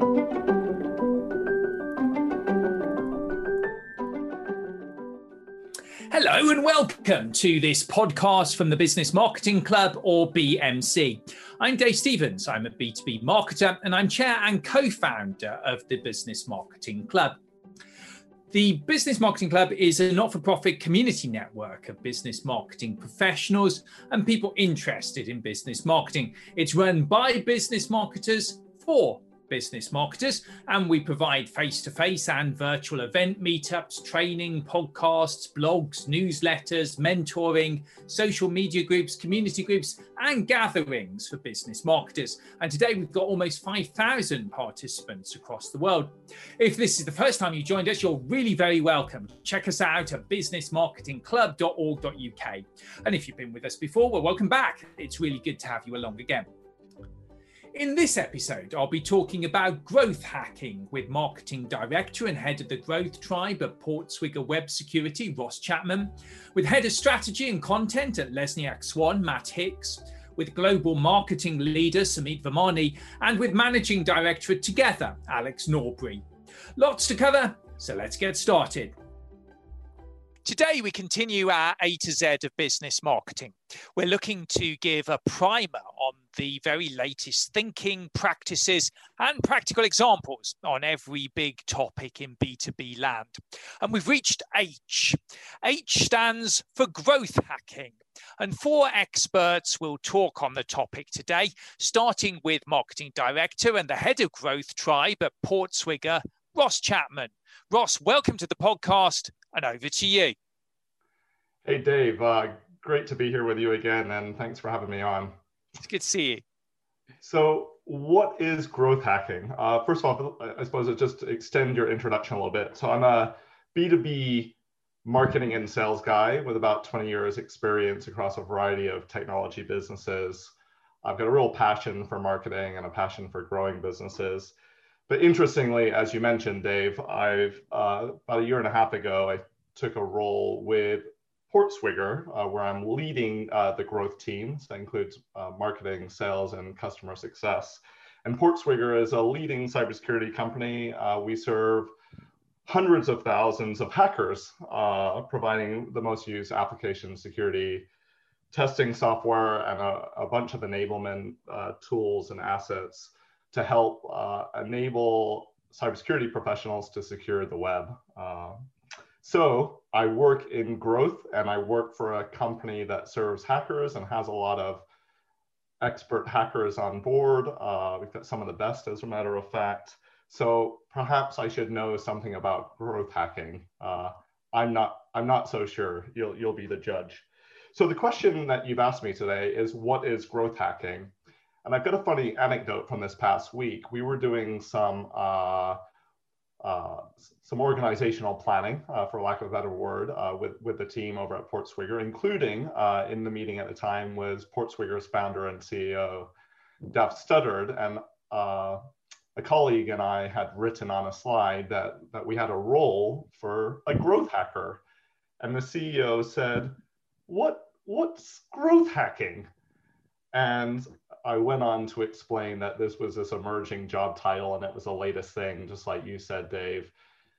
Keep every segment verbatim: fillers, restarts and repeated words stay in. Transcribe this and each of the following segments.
Hello and welcome to this podcast from the Business Marketing Club, or B M C. I'm Dave Stevens. I'm a B two B marketer and I'm chair and co-founder of the Business Marketing Club. The Business Marketing Club is a not-for-profit community network of business marketing professionals and people interested in business marketing. It's run by business marketers for business marketers, and we provide face-to-face and virtual event meetups, training, podcasts, blogs, newsletters, mentoring, social media groups, community groups, and gatherings for business marketers. And today we've got almost five thousand participants across the world. If this is the first time you joined us, you're really very welcome. Check us out at business marketing club dot org dot U K. And if you've been with us before, well, welcome back. It's really good to have you along again. In this episode, I'll be talking about growth hacking with Marketing Director and Head of the Growth Tribe at Portswigger Web Security, Ross Chapman, with Head of Strategy and Content at Lesniak Swan, Matt Hicks, with Global Marketing Leader, Samit Vamani, and with Managing Director at Together, Alex Norbury. Lots to cover, so let's get started. Today, we continue our A to Z of business marketing. We're looking to give a primer on the very latest thinking, practices, and practical examples on every big topic in B two B land. And we've reached H. H stands for growth hacking. And four experts will talk on the topic today, starting with Marketing Director and the Head of Growth Tribe at Portswigger, Ross Chapman. Ross, welcome to the podcast, and over to you. Hey, Dave. Uh, great to be here with you again, and thanks for having me on. It's good to see you. So what is growth hacking? Uh, first of all, I suppose it just to extend your introduction a little bit. So I'm a B two B marketing and sales guy with about twenty years experience across a variety of technology businesses. I've got a real passion for marketing and a passion for growing businesses. But interestingly, as you mentioned, Dave, I've uh, about a year and a half ago, I took a role with Portswigger, uh, where I'm leading uh, the growth teams. That includes uh, marketing, sales, and customer success. And Portswigger is a leading cybersecurity company. Uh, we serve hundreds of thousands of hackers, uh, providing the most used application security testing software and a, a bunch of enablement uh, tools and assets to help uh, enable cybersecurity professionals to secure the web. Uh, so I work in growth, and I work for a company that serves hackers and has a lot of expert hackers on board. Uh, we've got some of the best, as a matter of fact. So perhaps I should know something about growth hacking. Uh, I'm not. I'm not so sure. You'll you'll be the judge. So the question that you've asked me today is, what is growth hacking? And I've got a funny anecdote from this past week. We were doing some uh, uh, some organizational planning, uh, for lack of a better word, uh, with, with the team over at Portswigger, including uh, in the meeting at the time was Portswigger's founder and C E O, Daph Studdard. And uh, a colleague and I had written on a slide that, that we had a role for a growth hacker. And the C E O said, what, what's growth hacking? And I went on to explain that this was this emerging job title and it was the latest thing, just like you said, Dave.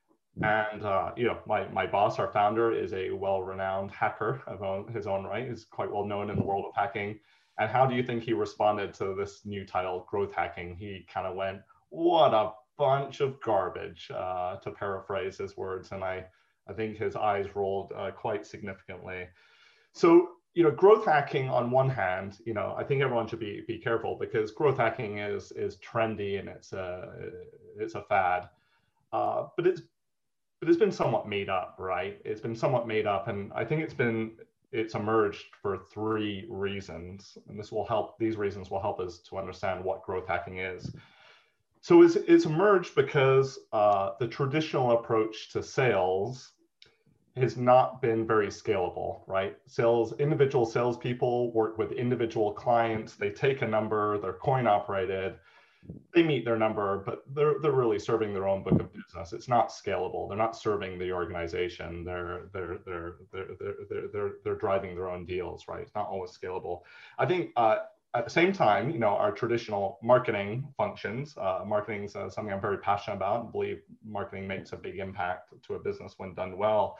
And uh, you know, my, my boss, our founder, is a well-renowned hacker of his own right. He's quite well known in the world of hacking. And how do you think he responded to this new title, growth hacking? He kind of went, what a bunch of garbage, uh, to paraphrase his words. And I, I think his eyes rolled uh, quite significantly. So, you know, growth hacking on one hand, you know, I think everyone should be be careful because growth hacking is is trendy and it's a it's a fad, uh, but it's but it's been somewhat made up, right? It's been somewhat made up, and I think it's been it's emerged for three reasons, and this will help. These reasons will help us to understand what growth hacking is. So it's it's emerged because uh, the traditional approach to sales has not been very scalable, right? Sales, individual salespeople work with individual clients. They take a number, they're coin operated, they meet their number, but they're they're really serving their own book of business. It's not scalable. They're not serving the organization. They're they're they're they're they're they're they're, they're driving their own deals, right? It's not always scalable. I think uh, at the same time, you know, our traditional marketing functions, uh, marketing is uh, something I'm very passionate about and believe marketing makes a big impact to a business when done well.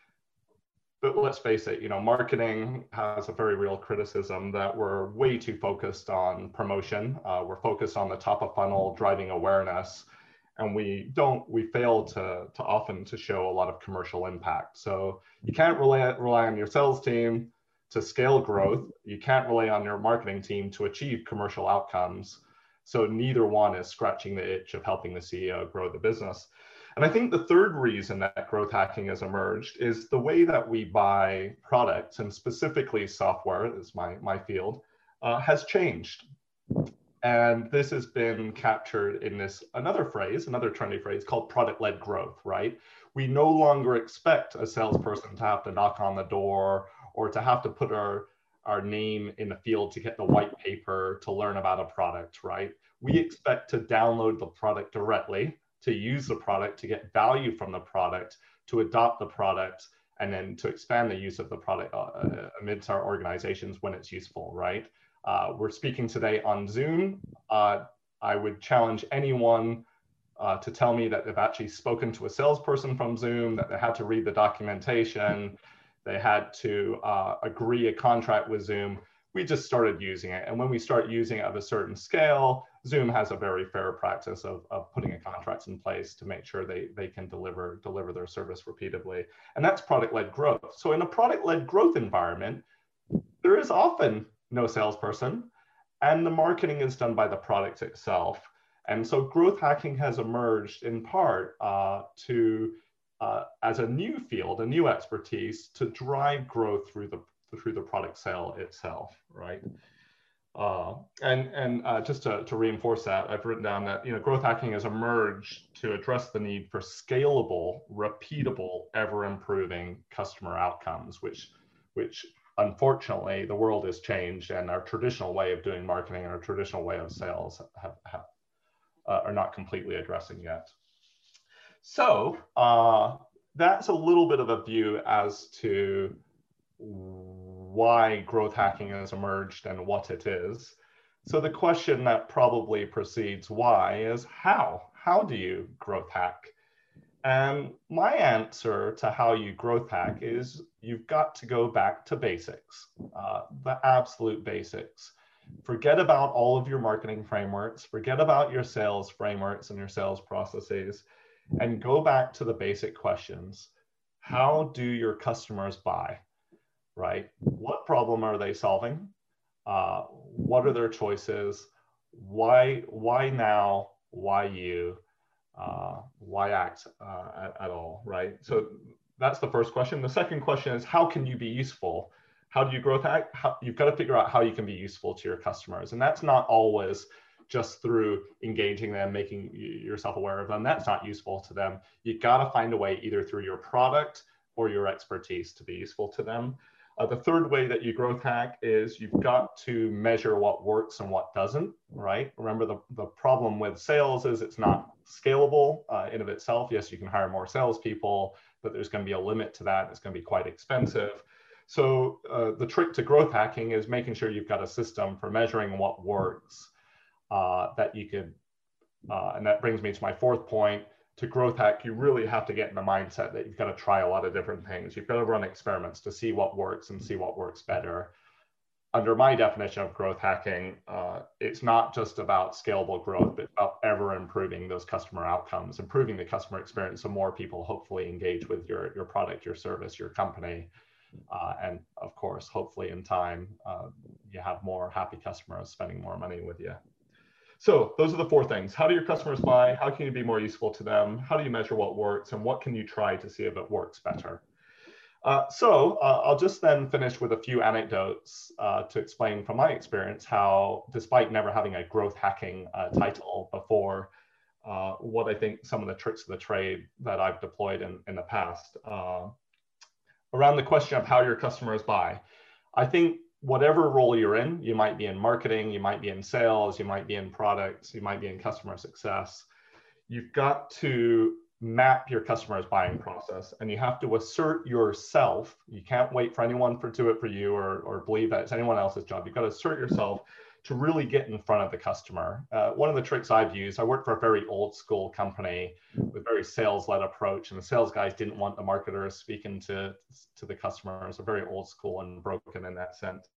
But let's face it, you know, marketing has a very real criticism that we're way too focused on promotion. Uh, we're focused on the top of funnel, driving awareness, and we don't, we fail to, to often to show a lot of commercial impact. So you can't rely, rely on your sales team to scale growth. You can't rely on your marketing team to achieve commercial outcomes. So neither one is scratching the itch of helping the C E O grow the business. And I think the third reason that growth hacking has emerged is the way that we buy products, and specifically software is my, my field, uh, has changed. And this has been captured in this another phrase, another trendy phrase called product-led growth, right? We no longer expect a salesperson to have to knock on the door or to have to put our, our name in the field to get the white paper to learn about a product, right? We expect to download the product directly, to use the product, to get value from the product, to adopt the product, and then to expand the use of the product uh, amidst our organizations when it's useful, right? Uh, we're speaking today on Zoom. Uh, I would challenge anyone uh, to tell me that they've actually spoken to a salesperson from Zoom, that they had to read the documentation, they had to uh, agree a contract with Zoom. We just started using it. And when we start using it at a certain scale, Zoom has a very fair practice of, of putting a contract in place to make sure they, they can deliver, deliver their service repeatedly. And that's product-led growth. So in a product-led growth environment, there is often no salesperson, and the marketing is done by the product itself. And so growth hacking has emerged in part uh, to, uh, as a new field, a new expertise to drive growth through the through the product sale itself, right? Uh, and and uh, just to, to reinforce that, I've written down that, you know, growth hacking has emerged to address the need for scalable, repeatable, ever-improving customer outcomes, which which unfortunately the world has changed, and our traditional way of doing marketing and our traditional way of sales have, have uh, are not completely addressing yet. So uh, that's a little bit of a view as to why growth hacking has emerged and what it is. So the question that probably precedes why is how? How do you growth hack? And my answer to how you growth hack is you've got to go back to basics, uh, the absolute basics. Forget about all of your marketing frameworks, forget about your sales frameworks and your sales processes, and go back to the basic questions. How do your customers buy? Right? What problem are they solving? Uh, what are their choices? Why, why now? Why you? Uh, why act uh, at, at all, right? So that's the first question. The second question is, how can you be useful? How do you growth hack? How, you've got to figure out how you can be useful to your customers. And that's not always just through engaging them, making yourself aware of them. That's not useful to them. You've got to find a way either through your product or your expertise to be useful to them. Uh, the third way that you growth hack is you've got to measure what works and what doesn't, right? Remember, the, the problem with sales is it's not scalable uh, in of itself. Yes, you can hire more salespeople, but there's going to be a limit to that. It's going to be quite expensive. So uh, the trick to growth hacking is making sure you've got a system for measuring what works uh, that you could, uh, and that brings me to my fourth point. To growth hack, you really have to get in the mindset that you've got to try a lot of different things. You've got to run experiments to see what works and see what works better. Under my definition of growth hacking, uh, it's not just about scalable growth, but about ever improving those customer outcomes, improving the customer experience so more people hopefully engage with your, your product, your service, your company. Uh, and of course, hopefully in time, uh, you have more happy customers spending more money with you. So those are the four things. How do your customers buy? How can you be more useful to them? How do you measure what works? And what can you try to see if it works better? Uh, so uh, I'll just then finish with a few anecdotes uh, to explain from my experience how, despite never having a growth hacking uh, title before, uh, what I think some of the tricks of the trade that I've deployed in, in the past. Uh, around the question of how your customers buy. I think whatever role you're in, you might be in marketing, you might be in sales, you might be in products, you might be in customer success. You've got to map your customer's buying process, and you have to assert yourself. You can't wait for anyone for, to do it for you, or, or believe that it's anyone else's job. You've got to assert yourself to really get in front of the customer. Uh, one of the tricks I've used, I worked for a very old school company with very sales-led approach, and the sales guys didn't want the marketers speaking to, to the customers, a very old school and broken in that sense.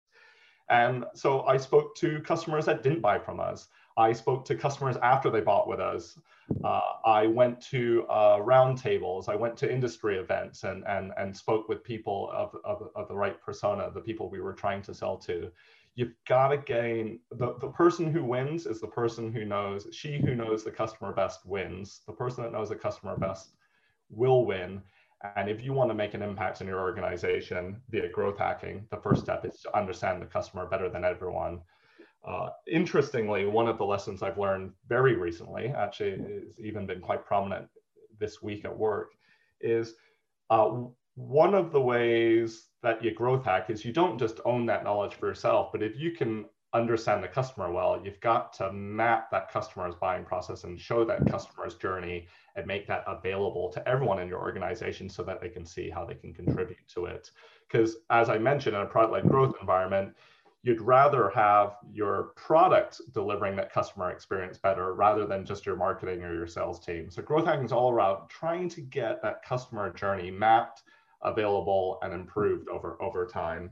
And so I spoke to customers that didn't buy from us. I spoke to customers after they bought with us. Uh, I went to uh, roundtables. I went to industry events and, and, and spoke with people of, of, of the right persona, the people we were trying to sell to. You've got to gain, the, the person who wins is the person who knows, she who knows the customer best wins. The person that knows the customer best will win. And if you want to make an impact in your organization via growth hacking, the first step is to understand the customer better than everyone. Uh, interestingly, one of the lessons I've learned very recently, actually it's even been quite prominent this week at work, is uh, one of the ways that you growth hack is you don't just own that knowledge for yourself, but if you can understand the customer well, you've got to map that customer's buying process and show that customer's journey and make that available to everyone in your organization so that they can see how they can contribute to it. Because as I mentioned, in a product-led growth environment, you'd rather have your product delivering that customer experience better rather than just your marketing or your sales team. So growth hacking is all around trying to get that customer journey mapped, available, and improved over, over time.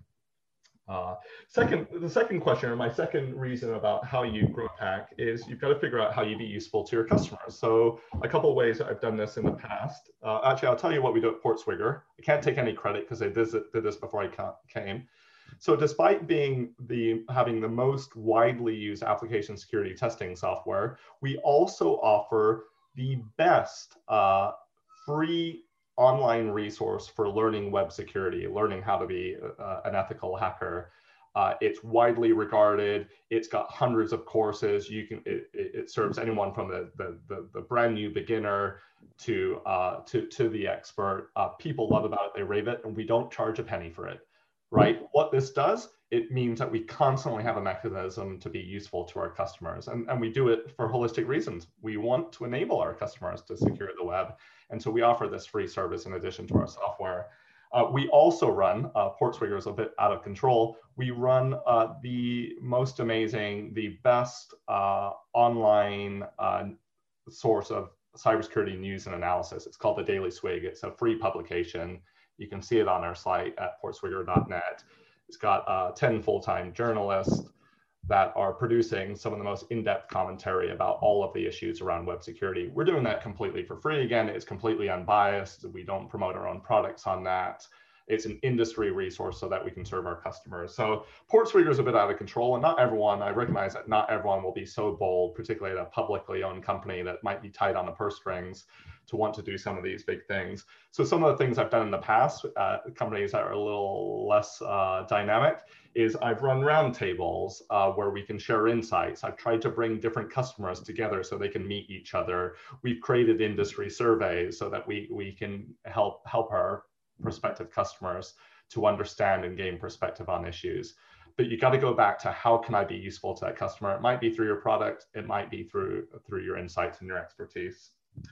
Uh, second, the second question, or my second reason about how you growth hack is you've got to figure out how you be useful to your customers. So a couple of ways that I've done this in the past. Uh, actually, I'll tell you what we do at Portswigger. I can't take any credit because I did, did this before I came. So despite being the having the most widely used application security testing software, we also offer the best uh, free online resource for learning web security, learning how to be uh, an ethical hacker. Uh, it's widely regarded. It's got hundreds of courses. You can it, it serves anyone from the, the, the, the brand new beginner to, uh, to, to the expert. Uh, people love about it, they rave it, and we don't charge a penny for it, right? What this does, it means that we constantly have a mechanism to be useful to our customers. And, and we do it for holistic reasons. We want to enable our customers to secure the web. And so we offer this free service in addition to our software. Uh, we also run, uh, Portswigger is a bit out of control, we run uh, the most amazing, the best uh, online uh, source of cybersecurity news and analysis. It's called the Daily Swig. It's a free publication. You can see it on our site at portswigger dot net. It's got uh, ten full-time journalists that are producing some of the most in-depth commentary about all of the issues around web security. We're doing that completely for free. Again, it's completely unbiased. We don't promote our own products on that. It's an industry resource so that we can serve our customers. So Portswigger is a bit out of control, and not everyone, I recognize that not everyone will be so bold, particularly at a publicly owned company that might be tight on the purse strings, to want to do some of these big things. So some of the things I've done in the past, uh, companies that are a little less uh, dynamic, is I've run roundtables uh, where we can share insights. I've tried to bring different customers together so they can meet each other. We've created industry surveys so that we, we can help, help our prospective customers to understand and gain perspective on issues. But you got to go back to how can I be useful to that customer? It might be through your product. It might be through, through your insights and your expertise.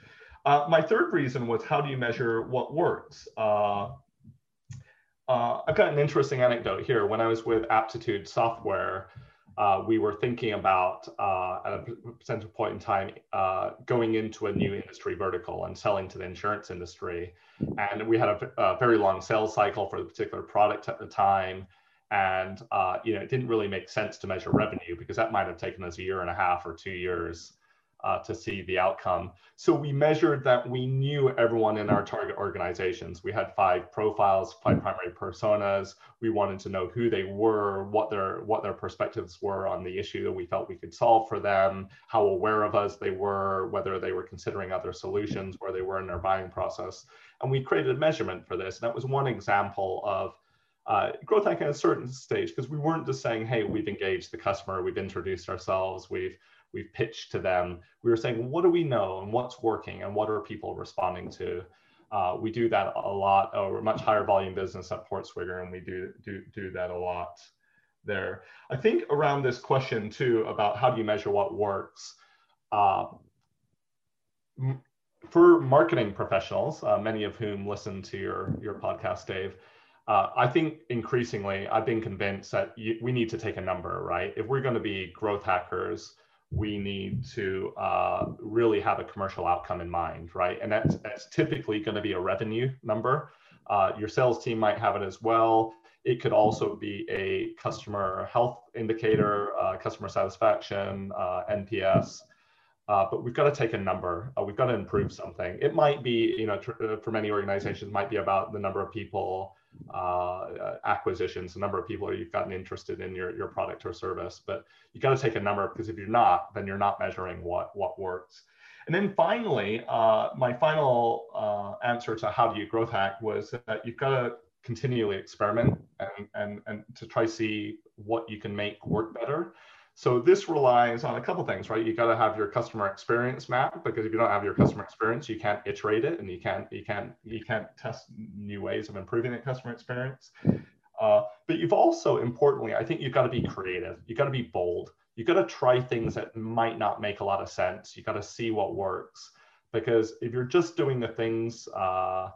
Uh, my third reason was how do you measure what works? Uh, uh, I've got an interesting anecdote here. When I was with Aptitude Software, uh, we were thinking about, uh, at a potential point in time, uh, going into a new industry vertical and selling to the insurance industry. And we had a, a very long sales cycle for the particular product at the time. And uh, you know, it didn't really make sense to measure revenue because that might have taken us a year and a half or two years Uh, to see the outcome. So we measured that we knew everyone in our target organizations. We had five profiles, five primary personas. We wanted to know who they were, what their what their perspectives were on the issue that we felt we could solve for them, how aware of us they were, whether they were considering other solutions, where they were in their buying process. And we created a measurement for this. And that was one example of uh, growth hacking at a certain stage, because we weren't just saying, hey, we've engaged the customer, we've introduced ourselves, we've We've pitched to them. We were saying, what do we know and what's working and what are people responding to? Uh, we do that a lot. Oh, we're a much higher volume business at Portswigger, and we do, do, do that a lot there. I think around this question too, about how do you measure what works? Uh, for marketing professionals, uh, many of whom listen to your, your podcast, Dave, Uh, I think increasingly, I've been convinced that you, we need to take a number, right? If we're going to be growth hackers, we need to uh, really have a commercial outcome in mind, right? And that's, that's typically going to be a revenue number. Uh, your sales team might have it as well. It could also be a customer health indicator, uh, customer satisfaction, uh, N P S. Uh, but we've got to take a number. Uh, we've got to improve something. It might be, you know, tr- for many organizations, might be about the number of people, uh, acquisitions, the number of people you've gotten interested in your, your product or service. But you got to take a number, because if you're not, then you're not measuring what what works. And then finally, uh, my final uh, answer to how do you growth hack was that you've got to continually experiment and, and, and to try to see what you can make work better. So this relies on a couple things, right? You got to have your customer experience map, because if you don't have your customer experience, you can't iterate it, and you can't you can't you can't test new ways of improving the customer experience. Uh, but you've also, importantly, I think you've got to be creative. You've got to be bold. You've got to try things that might not make a lot of sense. You've got to see what works, because if you're just doing the things uh,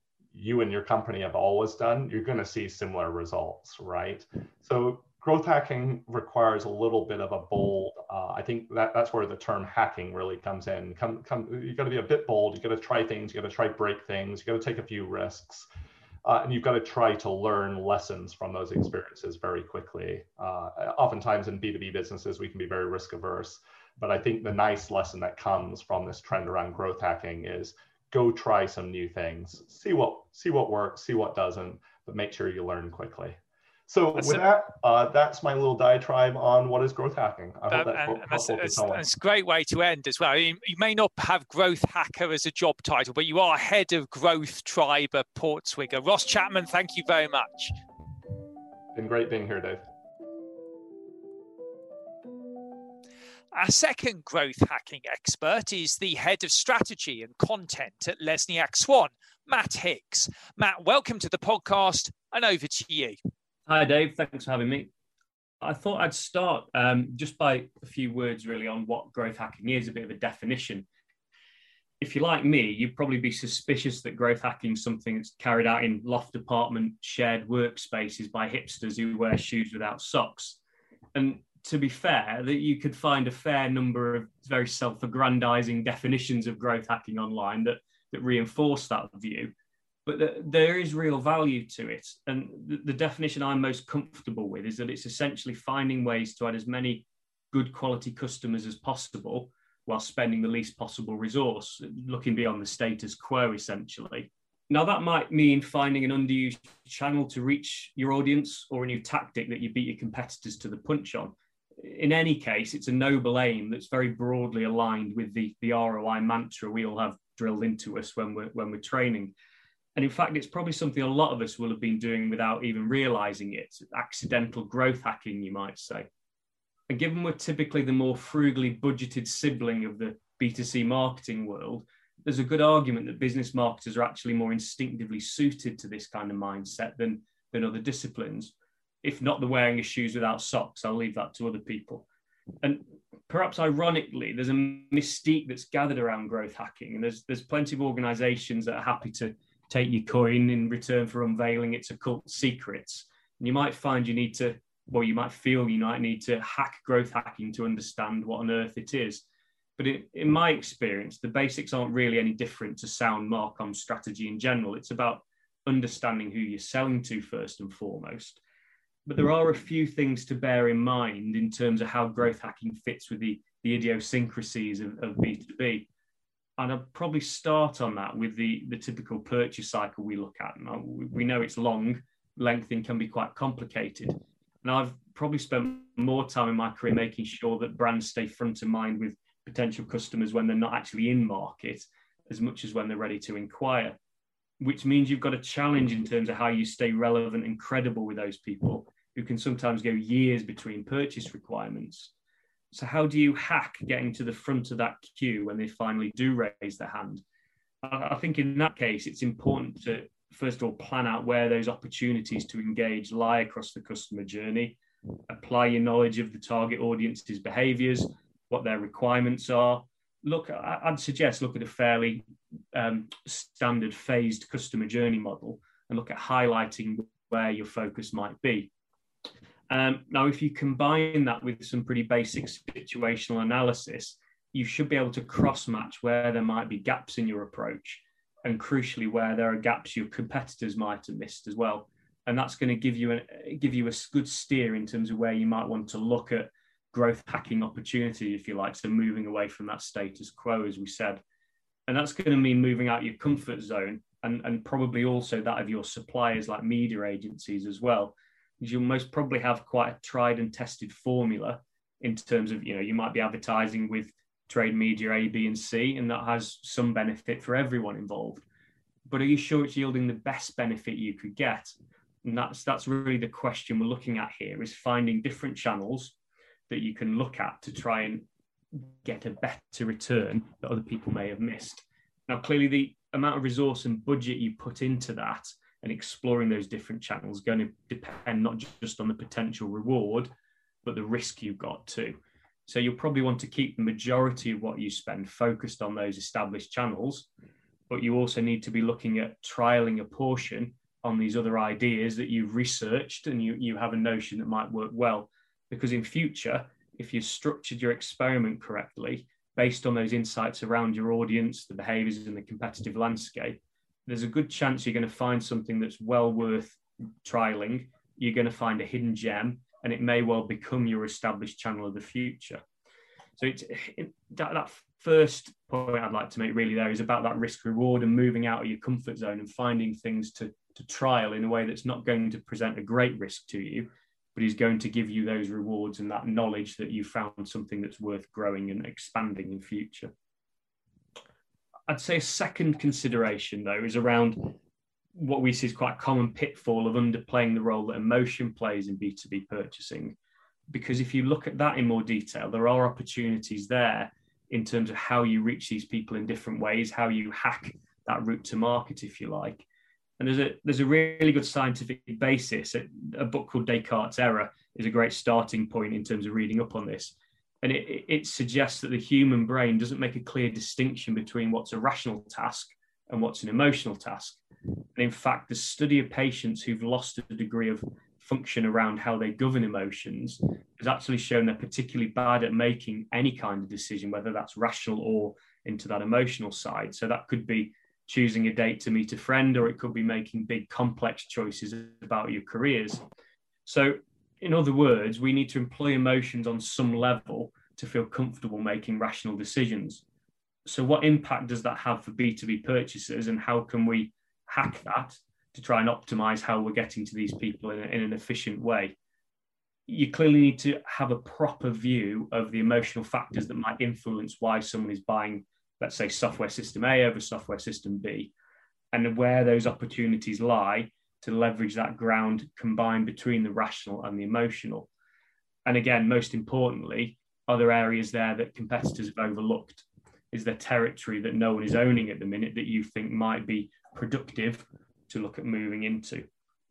you and your company have always done, you're going to see similar results, right? So growth hacking requires a little bit of a bold, uh, I think that, that's where the term hacking really comes in. Come, come, you've got to be a bit bold. You've got to try things. You've got to try break things. You've got to take a few risks. Uh, and you've got to try to learn lessons from those experiences very quickly. Uh, oftentimes in B two B businesses, we can be very risk averse. But I think the nice lesson that comes from this trend around growth hacking is go try some new things. See what, see what works, see what doesn't, but make sure you learn quickly. So that's with a, that, uh, that's my little diatribe on what is growth hacking. I hope that, that's, and, that's, that's, that's a great way to end as well. You, you may not have growth hacker as a job title, but you are head of growth tribe at Portswigger. Ross Chapman, thank you very much. Been great being here, Dave. Our second growth hacking expert is the head of strategy and content at Lesniak Swan, Matt Hicks. Matt, welcome to the podcast, and over to you. Hi, Dave. Thanks for having me. I thought I'd start um, just by a few words really on what growth hacking is, a bit of a definition. If you're like me, you'd probably be suspicious that growth hacking is something that's carried out in loft apartment shared workspaces by hipsters who wear shoes without socks. And to be fair, that you could find a fair number of very self-aggrandizing definitions of growth hacking online that, that reinforce that view. But there is real value to it. And the definition I'm most comfortable with is that it's essentially finding ways to add as many good quality customers as possible while spending the least possible resource, looking beyond the status quo, essentially. Now, that might mean finding an underused channel to reach your audience, or a new tactic that you beat your competitors to the punch on. In any case, it's a noble aim that's very broadly aligned with the, the R O I mantra we all have drilled into us when we're, when we're training. And in fact, it's probably something a lot of us will have been doing without even realizing it. Accidental growth hacking, you might say. And given we're typically the more frugally budgeted sibling of the B two C marketing world, there's a good argument that business marketers are actually more instinctively suited to this kind of mindset than, than other disciplines. If not the wearing of shoes without socks, I'll leave that to other people. And perhaps ironically, there's a mystique that's gathered around growth hacking. And there's, there's plenty of organizations that are happy to take your coin in return for unveiling its occult secrets. And you might find you need to, or you might feel you might need to hack growth hacking to understand what on earth it is. But in, in my experience, the basics aren't really any different to sound Marcom strategy in general. It's about understanding who you're selling to first and foremost. But there are a few things to bear in mind in terms of how growth hacking fits with the, the idiosyncrasies of, of B two B. And I'd probably start on that with the, the typical purchase cycle we look at. Now, we know it's long, lengthy, can be quite complicated. And I've probably spent more time in my career making sure that brands stay front of mind with potential customers when they're not actually in market, as much as when they're ready to inquire, which means you've got a challenge in terms of how you stay relevant and credible with those people who can sometimes go years between purchase requirements. So how do you hack getting to the front of that queue when they finally do raise their hand? I think in that case, it's important to, first of all, plan out where those opportunities to engage lie across the customer journey, apply your knowledge of the target audience's behaviors, what their requirements are. Look, I'd suggest look at a fairly um, standard phased customer journey model and look at highlighting where your focus might be. Um, now, if you combine that with some pretty basic situational analysis, you should be able to cross-match where there might be gaps in your approach, and crucially, where there are gaps your competitors might have missed as well. And that's going to give you a, give you a good steer in terms of where you might want to look at growth hacking opportunity, if you like, so moving away from that status quo, as we said. And that's going to mean moving out your comfort zone, and, and probably also that of your suppliers like media agencies as well. You'll most probably have quite a tried and tested formula in terms of, you know, you might be advertising with trade media A, B, and C, and that has some benefit for everyone involved. But are you sure it's yielding the best benefit you could get? And that's that's really the question we're looking at here, is finding different channels that you can look at to try and get a better return that other people may have missed. Now, clearly, the amount of resource and budget you put into that and exploring those different channels is going to depend not just on the potential reward, but the risk you've got too. So you'll probably want to keep the majority of what you spend focused on those established channels, but you also need to be looking at trialing a portion on these other ideas that you've researched and you, you have a notion that might work well. Because in future, if you've structured your experiment correctly, based on those insights around your audience, the behaviors and the competitive landscape, there's a good chance you're going to find something that's well worth trialing. You're going to find a hidden gem, and it may well become your established channel of the future. So it's, it, that, that first point I'd like to make really there is about that risk reward and moving out of your comfort zone and finding things to, to trial in a way that's not going to present a great risk to you, but is going to give you those rewards and that knowledge that you found something that's worth growing and expanding in future. I'd say a second consideration, though, is around what we see is quite a common pitfall of underplaying the role that emotion plays in B two B purchasing. Because if you look at that in more detail, there are opportunities there in terms of how you reach these people in different ways, how you hack that route to market, if you like. And there's a there's a really good scientific basis. A book called Descartes' Error is a great starting point in terms of reading up on this. And it, it suggests that the human brain doesn't make a clear distinction between what's a rational task and what's an emotional task. And in fact, the study of patients who've lost a degree of function around how they govern emotions has actually shown they're particularly bad at making any kind of decision, whether that's rational or into that emotional side. So that could be choosing a date to meet a friend, or it could be making big complex choices about your careers. So in other words, we need to employ emotions on some level to feel comfortable making rational decisions. So what impact does that have for B two B purchasers, and how can we hack that to try and optimize how we're getting to these people in, a, in an efficient way? You clearly need to have a proper view of the emotional factors that might influence why someone is buying, let's say, software system A over software system B, and where those opportunities lie to leverage that ground combined between the rational and the emotional. And again, most importantly, are there areas there that competitors have overlooked? Is there territory that no one is owning at the minute that you think might be productive to look at moving into?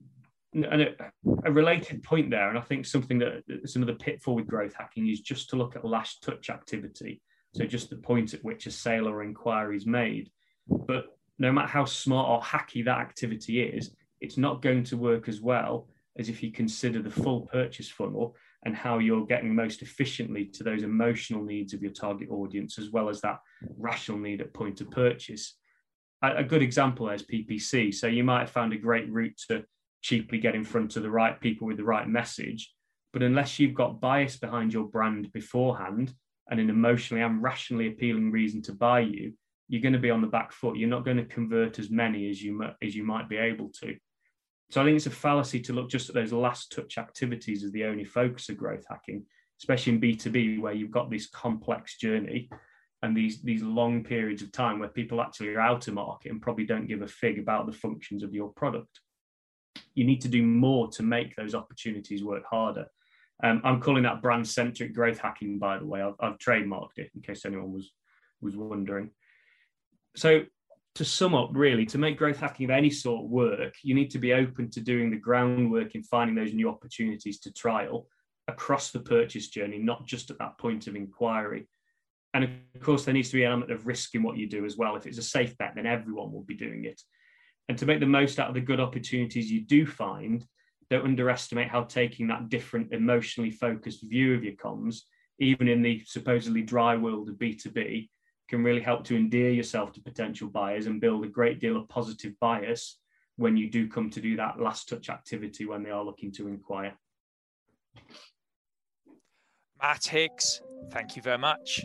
And a, a related point there, and I think something that is another pitfall with growth hacking, is just to look at last touch activity. So just the point at which a sale or inquiry is made. But no matter how smart or hacky that activity is, it's not going to work as well as if you consider the full purchase funnel and how you're getting most efficiently to those emotional needs of your target audience, as well as that rational need at point of purchase. A good example there is P P C. So you might have found a great route to cheaply get in front of the right people with the right message, but unless you've got bias behind your brand beforehand and an emotionally and rationally appealing reason to buy you, you're going to be on the back foot. You're not going to convert as many as you, as you might be able to. So I think it's a fallacy to look just at those last touch activities as the only focus of growth hacking, especially in B two B, where you've got this complex journey and these, these long periods of time where people actually are out of market and probably don't give a fig about the functions of your product. You need to do more to make those opportunities work harder. Um, I'm calling that brand-centric growth hacking, by the way. I've, I've trademarked it in case anyone was, was wondering. So to sum up, really, to make growth hacking of any sort work, you need to be open to doing the groundwork in finding those new opportunities to trial across the purchase journey, not just at that point of inquiry. And of course, there needs to be an element of risk in what you do as well. If it's a safe bet, then everyone will be doing it. And to make the most out of the good opportunities you do find, don't underestimate how taking that different emotionally focused view of your comms, even in the supposedly dry world of B two B, can really help to endear yourself to potential buyers and build a great deal of positive bias when you do come to do that last touch activity when they are looking to inquire. Matt Higgs, thank you very much.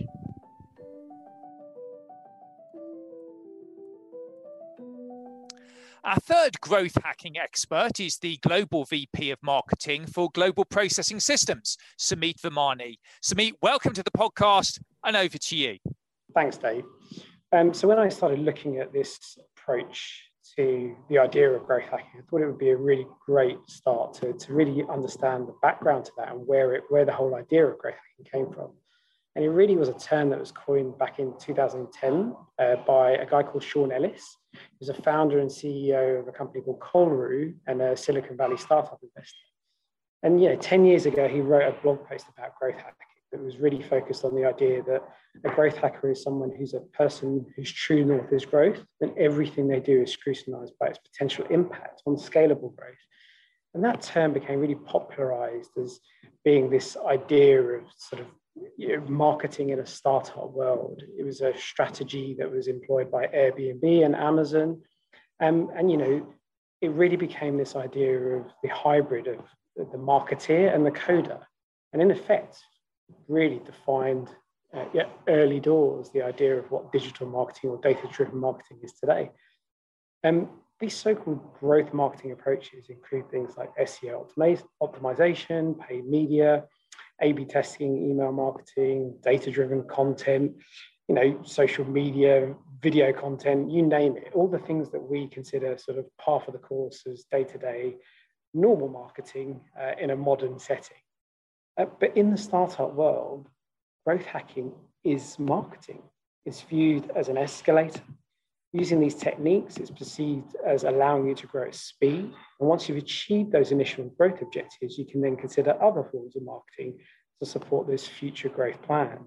Our third growth hacking expert is the Global V P of Marketing for Global Processing Systems, Sumeet Virmani. Sumeet, welcome to the podcast, and over to you. Thanks, Dave. Um, so when I started looking at this approach to the idea of growth hacking, I thought it would be a really great start to, to really understand the background to that and where it where the whole idea of growth hacking came from. And it really was a term that was coined back in two thousand ten uh, by a guy called Sean Ellis, who's a founder and C E O of a company called Colruyt and a Silicon Valley startup investor. And you know, ten years ago, he wrote a blog post about growth hacking that was really focused on the idea that a growth hacker is someone who's a person whose true north is growth, and everything they do is scrutinized by its potential impact on scalable growth. And that term became really popularized as being this idea of sort of you know, marketing in a startup world. It was a strategy that was employed by Airbnb and Amazon. Um, and, you know, it really became this idea of the hybrid of the marketeer and the coder. And in effect, really defined uh, yeah, early doors the idea of what digital marketing or data-driven marketing is today. Um, these so-called growth marketing approaches include things like S E O optimization, paid media, A B testing, email marketing, data-driven content, you know, social media, video content, you name it, all the things that we consider sort of par for the course as day-to-day normal marketing uh, in a modern setting. Uh, but in the startup world, growth hacking is marketing. It's viewed as an escalator. Using these techniques, it's perceived as allowing you to grow at speed. And once you've achieved those initial growth objectives, you can then consider other forms of marketing to support those future growth plans.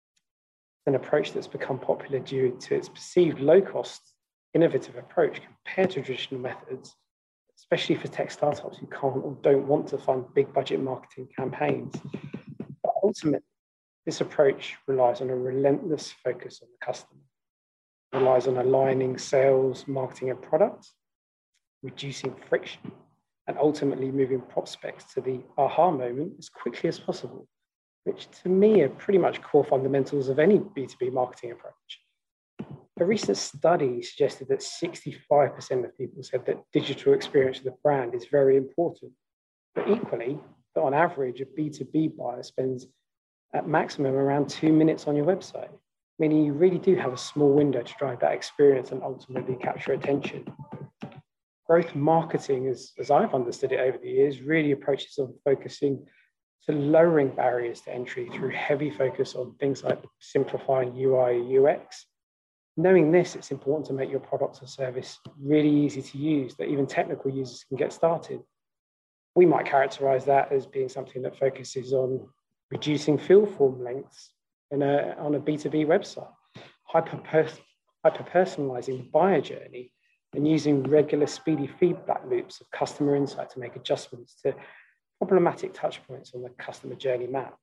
An approach that's become popular due to its perceived low-cost, innovative approach compared to traditional methods, especially for tech startups who can't or don't want to fund big budget marketing campaigns. But ultimately, this approach relies on a relentless focus on the customer. It relies on aligning sales, marketing, and product, reducing friction, and ultimately moving prospects to the aha moment as quickly as possible, which to me are pretty much core fundamentals of any B two B marketing approach. A recent study suggested that sixty-five percent of people said that digital experience of the brand is very important, but equally, that on average, a B two B buyer spends at maximum around two minutes on your website, meaning you really do have a small window to drive that experience and ultimately capture attention. Growth marketing, as, as I've understood it over the years, really approaches on focusing to lowering barriers to entry through heavy focus on things like simplifying U I U X. Knowing this, it's important to make your product or service really easy to use, that even technical users can get started. We might characterize that as being something that focuses on reducing field form lengths in a, on a B two B website, hyper-personalizing the buyer journey, and using regular speedy feedback loops of customer insight to make adjustments to problematic touch points on the customer journey map.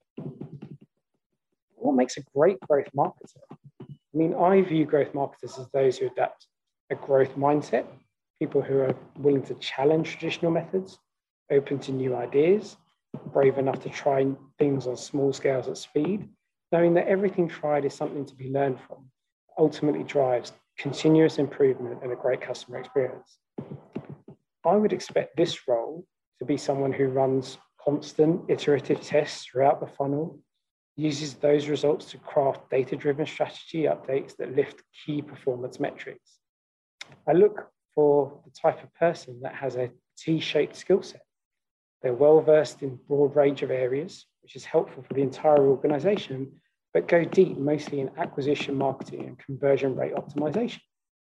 What makes a great growth marketer? I mean, I view growth marketers as those who adapt a growth mindset, people who are willing to challenge traditional methods, open to new ideas, brave enough to try things on small scales at speed, knowing that everything tried is something to be learned from, ultimately drives continuous improvement and a great customer experience. I would expect this role to be someone who runs constant iterative tests throughout the funnel, uses those results to craft data-driven strategy updates that lift key performance metrics. I look for the type of person that has a T-shaped skill set. They're well-versed in a broad range of areas, which is helpful for the entire organization, but go deep mostly in acquisition, marketing, and conversion rate optimization.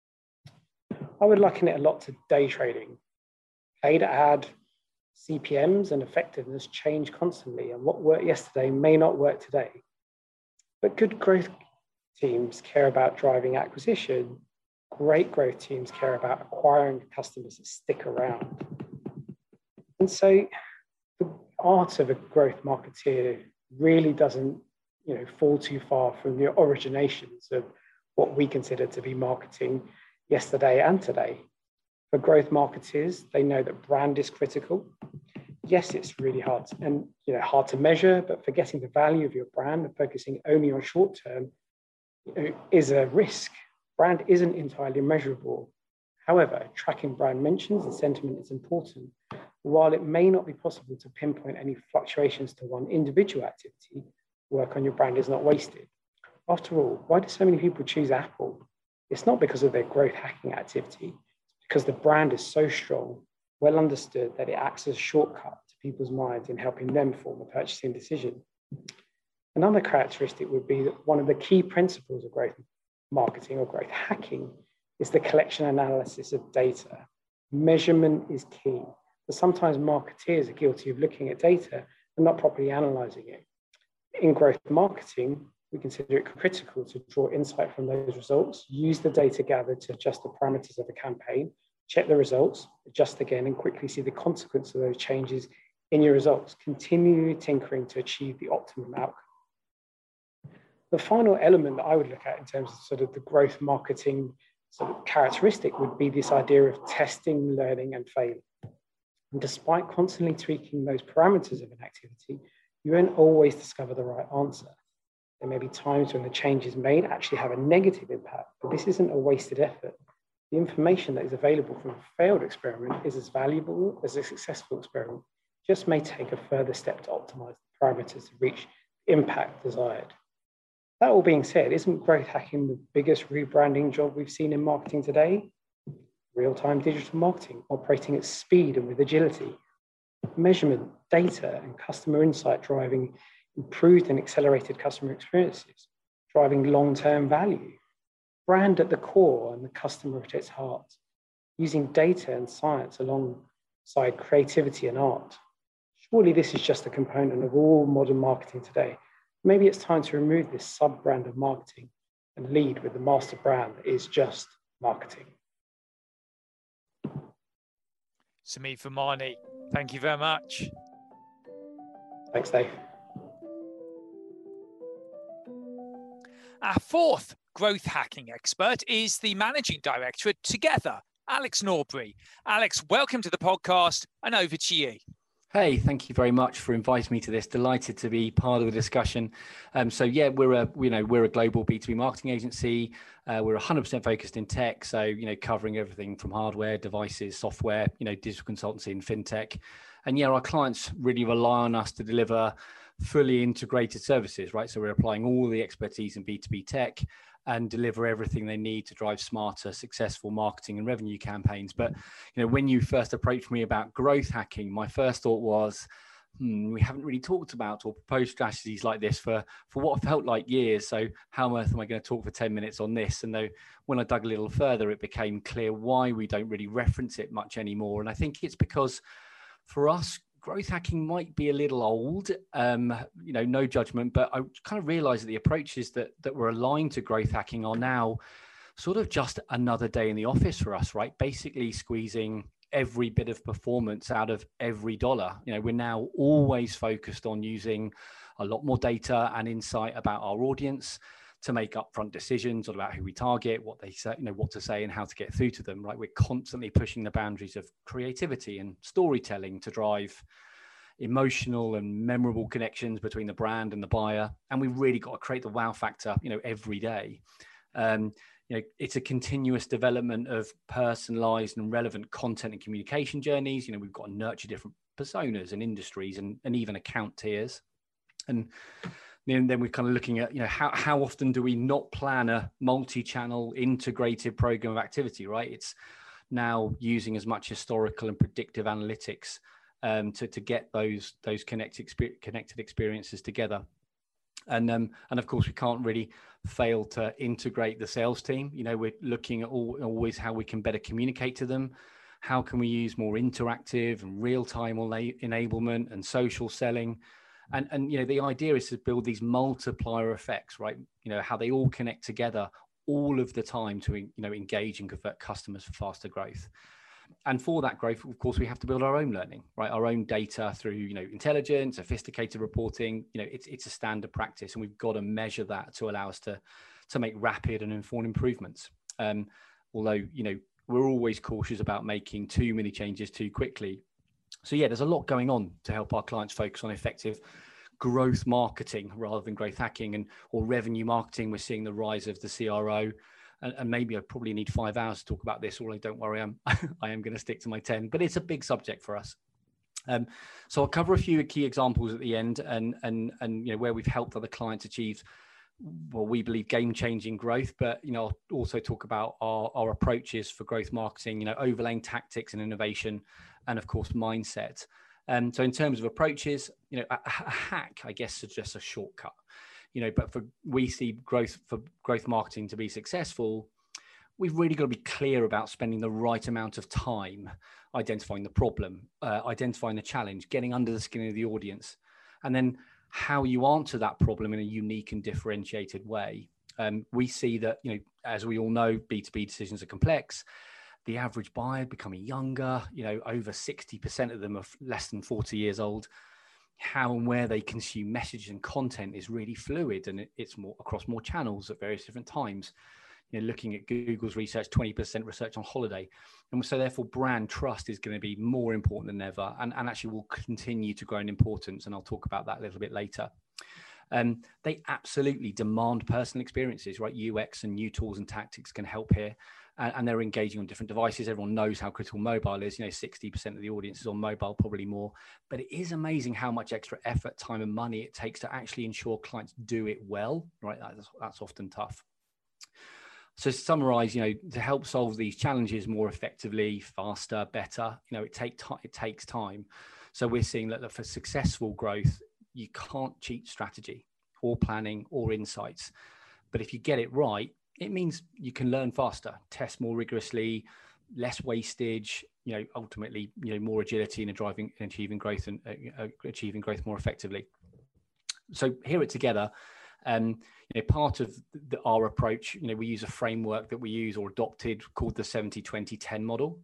I would liken it a lot to day trading. Paid ad, C P Ms and effectiveness change constantly, and what worked yesterday may not work today. But good growth teams care about driving acquisition, great growth teams care about acquiring customers that stick around. And so the art of a growth marketeer really doesn't, you know, fall too far from the originations of what we consider to be marketing yesterday and today. For growth marketers, they know that brand is critical. Yes, it's really hard and you know hard to measure, but forgetting the value of your brand and focusing only on short term, you know, is a risk. Brand isn't entirely measurable. However, tracking brand mentions and sentiment is important. While it may not be possible to pinpoint any fluctuations to one individual activity, work on your brand is not wasted. After all, why do so many people choose Apple? It's not because of their growth hacking activity. It's because the brand is so strong, well understood, that it acts as a shortcut to people's minds in helping them form a purchasing decision. Another characteristic would be that one of the key principles of growth marketing or growth hacking is the collection and analysis of data. Measurement is key, but sometimes marketeers are guilty of looking at data and not properly analyzing it. In growth marketing, we consider it critical to draw insight from those results, use the data gathered to adjust the parameters of a campaign, check the results, adjust again, and quickly see the consequence of those changes in your results, continually tinkering to achieve the optimum outcome. The final element that I would look at in terms of sort of the growth marketing sort of characteristic would be this idea of testing, learning, and failing. And despite constantly tweaking those parameters of an activity, you won't always discover the right answer. There may be times when the changes made actually have a negative impact, but this isn't a wasted effort. The information that is available from a failed experiment is as valuable as a successful experiment. It just may take a further step to optimize the parameters to reach the impact desired. That all being said, isn't growth hacking the biggest rebranding job we've seen in marketing today? Real-time digital marketing, operating at speed and with agility. Measurement, data, and customer insight driving improved and accelerated customer experiences, driving long-term value. Brand at the core and the customer at its heart, using data and science alongside creativity and art. Surely this is just a component of all modern marketing today. Maybe it's time to remove this sub-brand of marketing and lead with the master brand that is just marketing. Sameed Virmani, thank you very much. Thanks, Dave. Our fourth growth hacking expert is the managing director at Together, Alex Norbury. Alex, welcome to the podcast, and over to you. Hey, thank you very much for inviting me to this. Delighted to be part of the discussion. Um, so yeah, we're a you know we're a global B two B marketing agency. Uh, we're one hundred percent focused in tech, so you know covering everything from hardware, devices, software, you know digital consultancy and fintech. And yeah, our clients really rely on us to deliver fully integrated services, right? So we're applying all the expertise in B two B tech and deliver everything they need to drive smarter, successful marketing and revenue campaigns. But you know, when you first approached me about growth hacking, my first thought was, hmm, we haven't really talked about or proposed strategies like this for, for what felt like years. So how on earth am I going to talk for ten minutes on this? And though when I dug a little further, it became clear why we don't really reference it much anymore. And I think it's because for us, growth hacking might be a little old, um, you know, no judgment, but I kind of realized that the approaches that that were aligned to growth hacking are now sort of just another day in the office for us, right? Basically squeezing every bit of performance out of every dollar. You know, we're now always focused on using a lot more data and insight about our audience to make upfront decisions about who we target, what they say, you know, what to say and how to get through to them, right? We're constantly pushing the boundaries of creativity and storytelling to drive emotional and memorable connections between the brand and the buyer. And we've really got to create the wow factor, you know, every day. Um, you know, it's a continuous development of personalized and relevant content and communication journeys. You know, we've got to nurture different personas and industries and, and even account tiers. And And then we're kind of looking at, you know, how, how often do we not plan a multi-channel integrated program of activity, right? It's now using as much historical and predictive analytics um, to, to get those those connected, connected experiences together. And, um, and of course, we can't really fail to integrate the sales team. You know, we're looking at all, always how we can better communicate to them. How can we use more interactive and real-time enablement and social selling? And, and, you know, the idea is to build these multiplier effects, right? You know, how they all connect together all of the time to, you know, engage and convert customers for faster growth. And for that growth, of course, we have to build our own learning, right? Our own data through, you know, intelligence, sophisticated reporting. You know, it's it's a standard practice, and we've got to measure that to allow us to to make rapid and informed improvements. Um, although, you know, we're always cautious about making too many changes too quickly. So yeah, there's a lot going on to help our clients focus on effective growth marketing rather than growth hacking, and or revenue marketing. We're seeing the rise of the C R O. And, and maybe I probably need five hours to talk about this, although don't worry, I'm, I am going to stick to my ten, but it's a big subject for us. Um, so I'll cover a few key examples at the end, and, and, and, you know, where we've helped other clients achieve, well, we believe game-changing growth, but, you know, I'll also talk about our, our approaches for growth marketing, you know, overlaying tactics and innovation, and of course, mindset. Um, so in terms of approaches, you know, a, a hack, I guess, suggests a shortcut. You know, but for we see growth for growth marketing to be successful, we've really got to be clear about spending the right amount of time identifying the problem, uh, identifying the challenge, getting under the skin of the audience, and then how you answer that problem in a unique and differentiated way. Um, we see that, you know, as we all know, B two B decisions are complex. The average buyer becoming younger, you know, over sixty percent of them are less than forty years old. How and where they consume message and content is really fluid, and it's more across more channels at various different times. You know, looking at Google's research, twenty percent research on holiday. And so therefore brand trust is going to be more important than ever, and, and actually will continue to grow in importance. And I'll talk about that a little bit later. Um, they absolutely demand personal experiences, right? U X and new tools and tactics can help here. And, and they're engaging on different devices. Everyone knows how critical mobile is. You know, sixty percent of the audience is on mobile, probably more. But it is amazing how much extra effort, time, and money it takes to actually ensure clients do it well, right? That's, that's often tough. So to summarize, you know, to help solve these challenges more effectively, faster, better, you know, it, take t- it takes time. So we're seeing that for successful growth, you can't cheat strategy or planning or insights. But if you get it right, it means you can learn faster, test more rigorously, less wastage, you know, ultimately, you know, more agility in driving and achieving growth and uh, achieving growth more effectively. So hear it together. Um, you know, part of the, our approach, you know, we use a framework that we use or adopted called the seventy twenty ten model.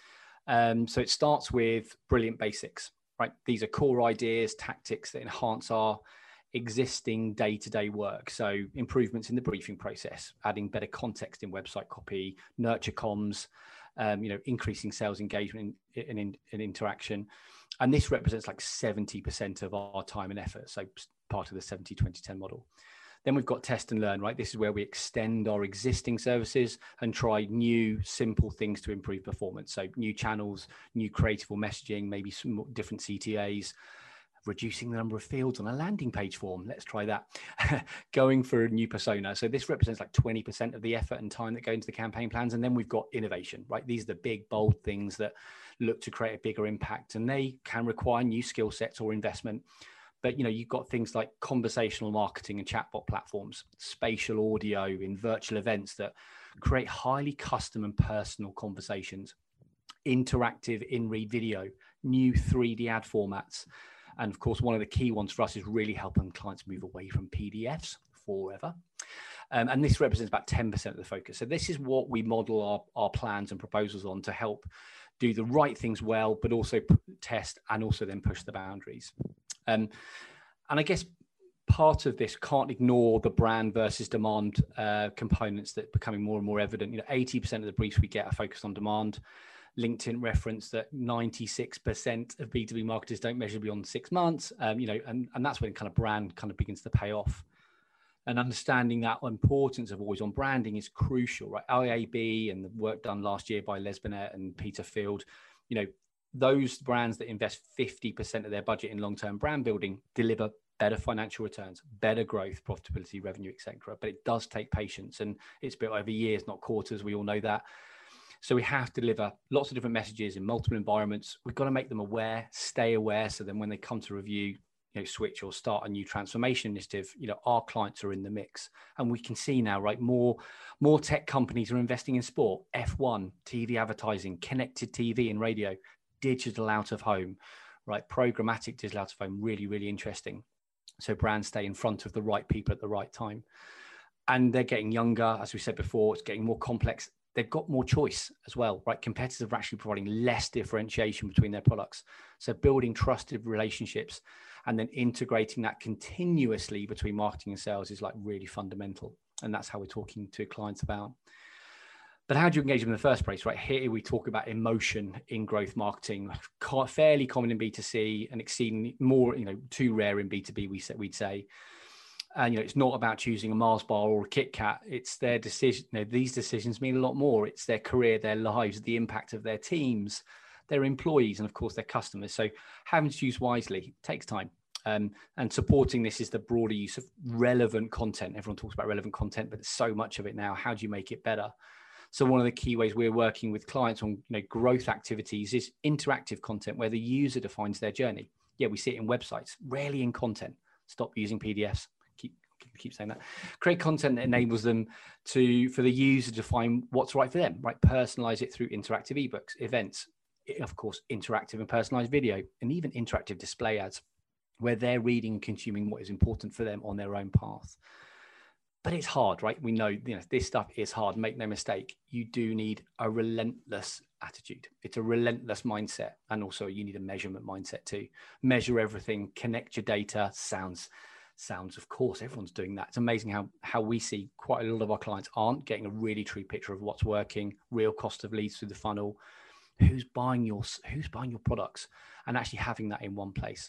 Um, so it starts with brilliant basics, right? These are core ideas, tactics that enhance our existing day-to-day work. So improvements in the briefing process, adding better context in website copy, nurture comms, um, you know, increasing sales engagement and in, in, in interaction. And this represents like seventy percent of our time and effort. So part of the seventy twenty ten model. Then we've got test and learn, right? This is where we extend our existing services and try new, simple things to improve performance. So new channels, new creative messaging, maybe some different C T As, reducing the number of fields on a landing page form. Let's try that. Going for a new persona. So this represents like twenty percent of the effort and time that go into the campaign plans. And then we've got innovation, right? These are the big, bold things that look to create a bigger impact, and they can require new skill sets or investment. But, you know, you've got things like conversational marketing and chatbot platforms, spatial audio in virtual events that create highly custom and personal conversations, interactive in-read video, new three D ad formats. And of course, one of the key ones for us is really helping clients move away from P D Fs forever. Um, and this represents about ten percent of the focus. So this is what we model our, our plans and proposals on to help do the right things well, but also p- test and also then push the boundaries. Um, and I guess part of this, can't ignore the brand versus demand uh, components that are becoming more and more evident. You know, eighty percent of the briefs we get are focused on demand. LinkedIn referenced that ninety-six percent of B two B marketers don't measure beyond six months. Um, you know, and, and that's when kind of brand kind of begins to pay off. And understanding that importance of always on branding is crucial, right? I A B and the work done last year by Les Binet and Peter Field, you know, those brands that invest fifty percent of their budget in long-term brand building deliver better financial returns, better growth, profitability, revenue, et cetera. But it does take patience, and it's built over years, not quarters. We all know that. So we have to deliver lots of different messages in multiple environments. We've got to make them aware, stay aware. So then when they come to review, you know, switch or start a new transformation initiative, you know, our clients are in the mix. And we can see now, right, more, more tech companies are investing in sport, F one, T V advertising, connected T V and radio, digital out of home, right? Programmatic digital out of home, really, really interesting. So brands stay in front of the right people at the right time. and they're getting younger, as we said before, it's getting more complex. They've got more choice as well, right? Competitors are actually providing less differentiation between their products. So building trusted relationships and then integrating that continuously between marketing and sales is like really fundamental. And that's how we're talking to clients about. But how do you engage them in the first place, right? Here we talk about emotion in growth marketing, fairly common in B two C and exceedingly more, you know, too rare in B two B, we said, we'd say. And, you know, it's not about choosing a Mars bar or a Kit Kat. It's their decision. You know, these decisions mean a lot more. It's their career, their lives, the impact of their teams, their employees, and of course, their customers. So having to choose wisely takes time. Um, and supporting this is the broader use of relevant content. Everyone talks about relevant content, but there's so much of it now. How do you make it better? So one of the key ways we're working with clients on, you know, growth activities is interactive content where the user defines their journey. Yeah, we see it in websites, rarely in content. Stop using P D Fs. Keep saying that. Create content that enables them to, for the user to define what's right for them, right? Personalize it through interactive ebooks, events, of course, interactive and personalized video, and even interactive display ads where they're reading and consuming what is important for them on their own path. But it's hard, right? We know, you know, this stuff is hard. Make no mistake. You do need a relentless attitude. It's a relentless mindset. And also you need a measurement mindset too. Measure everything, connect your data. Sounds Sounds, of course, everyone's doing that. It's amazing how how we see quite a lot of our clients aren't getting a really true picture of what's working, real cost of leads through the funnel, who's buying your who's buying your products, and actually having that in one place.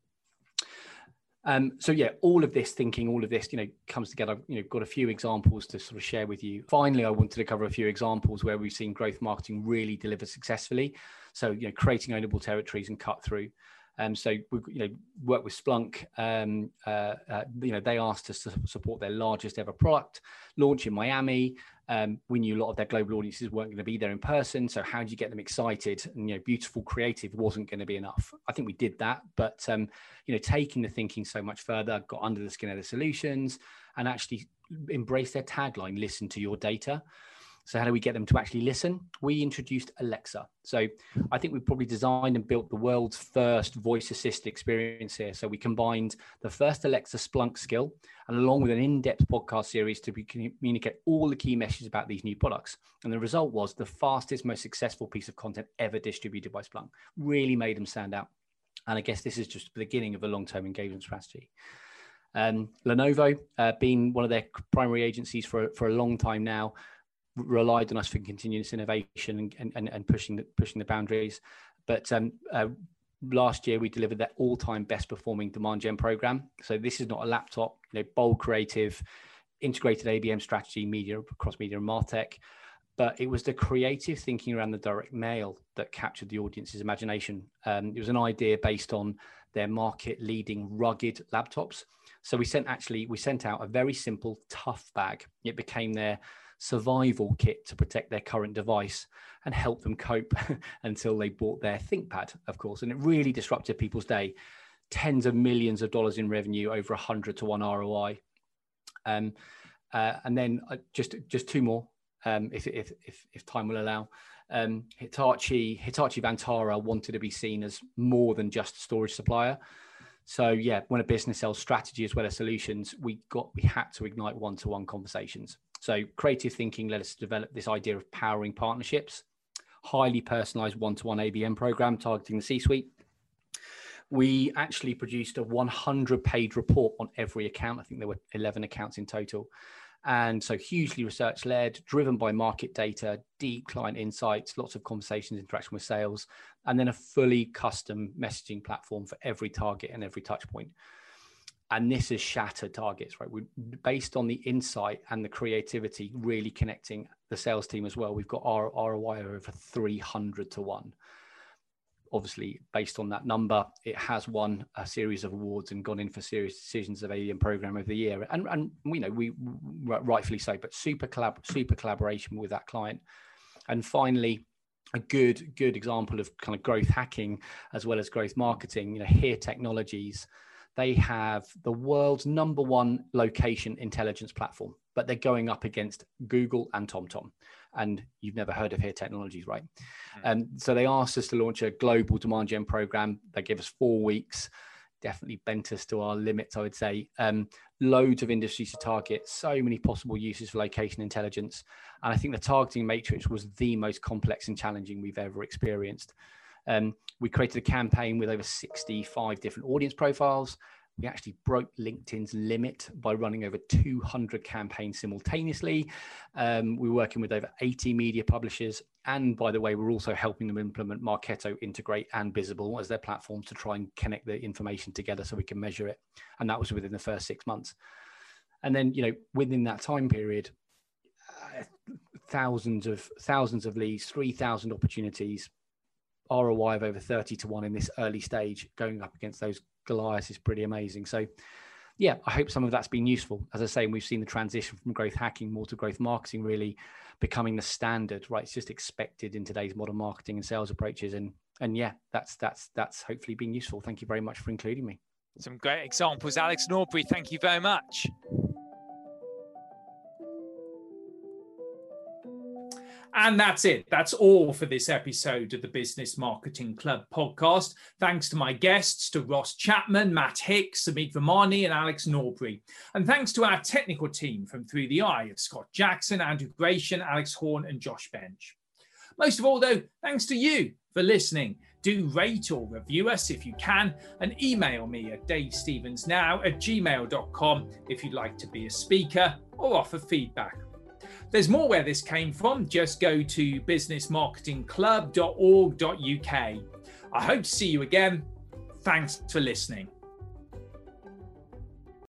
Um, so yeah, all of this thinking, all of this, you know, comes together. You know, got a few examples to sort of share with you. Finally, I wanted to cover a few examples where we've seen growth marketing really deliver successfully. So, you know, creating ownable territories and cut through. Um, so we, you know, work with Splunk. Um, uh, uh, you know, they asked us to support their largest ever product launch in Miami. Um, we knew a lot of their global audiences weren't going to be there in person. So how do you get them excited? And, you know, beautiful creative wasn't going to be enough. I think we did that, but um, you know, taking the thinking so much further, got under the skin of the solutions, and actually embrace their tagline: "Listen to your data." So how do we get them to actually listen? We introduced Alexa. So I think we probably designed and built the world's first voice assist experience here. So we combined the first Alexa Splunk skill and along with an in-depth podcast series to communicate all the key messages about these new products. And the result was the fastest, most successful piece of content ever distributed by Splunk. Really made them stand out. And I guess this is just the beginning of a long-term engagement strategy. Um, Lenovo, uh, been one of their primary agencies for, for a long time now, relied on us for continuous innovation and, and, and pushing the, pushing the boundaries. But um, uh, last year we delivered their all-time best performing demand gen program. So this is not a laptop, you know, bold creative, integrated A B M strategy, media, across media and MarTech. But it was the creative thinking around the direct mail that captured the audience's imagination. Um, it was an idea based on their market leading rugged laptops. So we sent actually, we sent out a very simple tough bag. It became their survival kit to protect their current device and help them cope until they bought their ThinkPad, of course. And it really disrupted people's day. Tens of millions of dollars in revenue, over one hundred to one R O I. Um, uh, and then uh, just just two more, um, if, if if if time will allow. Um, Hitachi Hitachi Vantara wanted to be seen as more than just a storage supplier. So yeah, when a business sells strategy as well as solutions, we got we had to ignite one-to-one conversations. So creative thinking led us to develop this idea of powering partnerships, highly personalized one-to-one A B M program targeting the C-suite. We actually produced a one hundred page report on every account. I think there were eleven accounts in total. And so hugely research led, driven by market data, deep client insights, lots of conversations, interaction with sales, and then a fully custom messaging platform for every target and every touch point. And this has shattered targets, right? We, based on the insight and the creativity, really connecting the sales team as well. We've got our R O I over three hundred to one. Obviously, based on that number, it has won a series of awards and gone in for serious decisions of A B M Program of the Year. And, and you know, we rightfully so, but super collab, super collaboration with that client. And finally, a good, good example of kind of growth hacking as well as growth marketing, you know, Here Technologies. They have the world's number one location intelligence platform, but they're going up against Google and TomTom. And you've never heard of Here Technologies, right? Mm-hmm. Um, so they asked us to launch a global demand gen program. They give us four weeks, definitely bent us to our limits, I would say. Um, loads of industries to target, so many possible uses for location intelligence. And I think the targeting matrix was the most complex and challenging we've ever experienced. Um, we created a campaign with over sixty-five different audience profiles. We actually broke LinkedIn's limit by running over two hundred campaigns simultaneously. Um, we're working with over eighty media publishers. And by the way, we're also helping them implement Marketo, Integrate, and Visible as their platforms to try and connect the information together so we can measure it. And that was within the first six months. And then, you know, within that time period, uh, thousands of thousands of leads, three thousand opportunities, R O I of over thirty to one in this early stage, going up against those Goliaths is pretty amazing. So yeah, I hope some of that's been useful. As I say, we've seen the transition from growth hacking more to growth marketing really becoming the standard, right? It's just expected in today's modern marketing and sales approaches. And and yeah, that's that's that's hopefully been useful. Thank you very much for including me. Some great examples, Alex Norbury. Thank you very much. And that's it. That's all for this episode of the Business Marketing Club podcast. Thanks to my guests, to Ross Chapman, Matt Hicks, Samit Vamani, and Alex Norbury. And thanks to our technical team from Through the Eye of Scott Jackson, Andrew Gratian, Alex Horn, and Josh Bench. Most of all, though, thanks to you for listening. Do rate or review us if you can, and email me at davestevensnow at gmail dot com if you'd like to be a speaker or offer feedback. There's more where this came from. Just go to business marketing club dot org dot U K. I hope to see you again. Thanks for listening.